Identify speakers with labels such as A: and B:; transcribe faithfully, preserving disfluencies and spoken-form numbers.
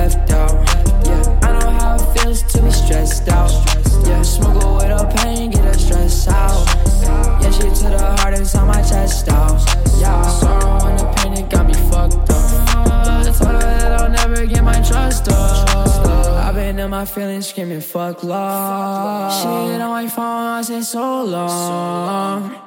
A: left out. Yeah, I know how it feels to be stressed out. Yeah, smoke away the pain, get the stress out. Yeah, shit to the heart inside my chest out. Yeah, sorrow and the pain, it got me fucked up. Told her that I'll never get my trust up. I've been in my feelings screaming fuck love. Shit on my phone, I said so long.